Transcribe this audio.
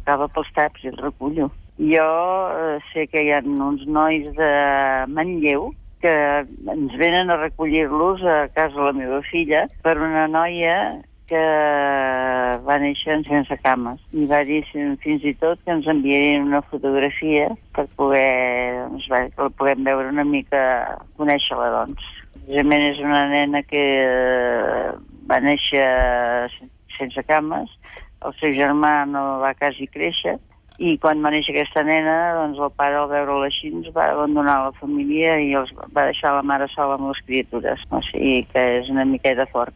acaba pels taps i el recullo. Jo sé que hi ha uns nois de Manlleu que ens venen a recollir-los a casa de la meva filla per una noia que va néixer sense cames. I va dir fins i tot que ens enviarien una fotografia per poder, doncs, que la puguem veure una mica, conèixer-la, doncs. Precisament és una nena que va néixer sense cames, el seu germà no va quasi créixer, i quan va néixer aquesta nena, doncs el pare, al veure-la així, va abandonar la família i els va deixar la mare sola amb les criatures. O sigui que és una miqueta fort.